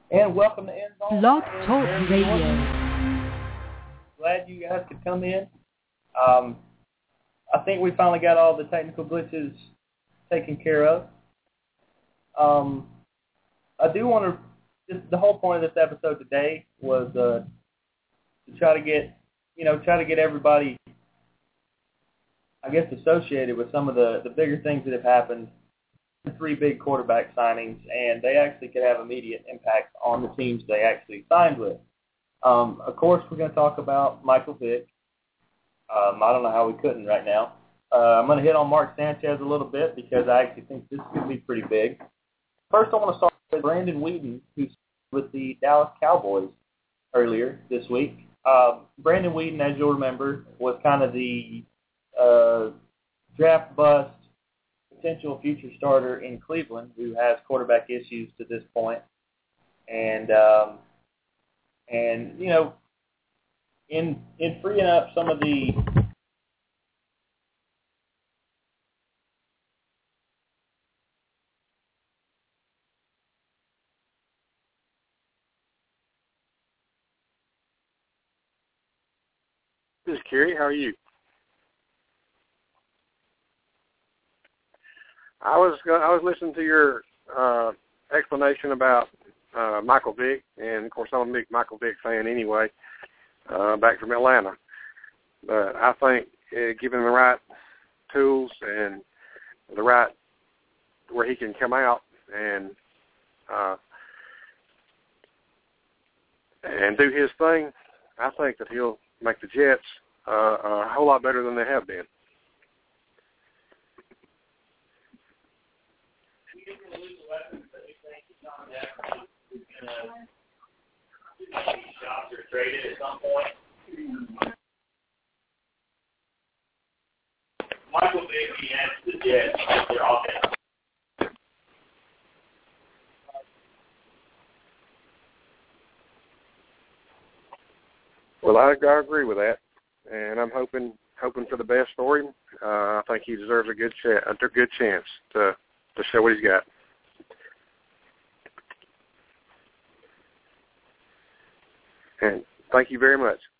And welcome to End Zone. Blog Talk Radio. Glad you guys could come in. I think we finally got all the technical glitches taken care of. I do want to, the whole point of this episode today was to try to get everybody, I guess, associated with some of the bigger things that have happened. 3 big quarterback signings, and they actually could have immediate impact on the teams they actually signed with. Of course, we're going to talk about Michael Vick. I don't know how we couldn't right now. I'm going to hit on Mark Sanchez a little bit because I actually think this could be pretty big. First, I want to start with Brandon Weeden, who's with the Dallas Cowboys earlier this week. Brandon Weeden, as you'll remember, was kind of the draft bust, potential future starter in Cleveland who has quarterback issues to this point. And you know, in freeing up some of the This is Kerry. How are you? I was listening to your explanation about Michael Vick, and of course I'm a big Michael Vick fan anyway, back from Atlanta. But I think given the right tools and the right where he can come out and do his thing, I think that he'll make the Jets a whole lot better than they have been. shops or traded at some point. Michael Vick, he adds the Jets to their offense. Well, I agree with that, and I'm hoping for the best for him. I think he deserves a good chance to show what he's got. And thank you very much.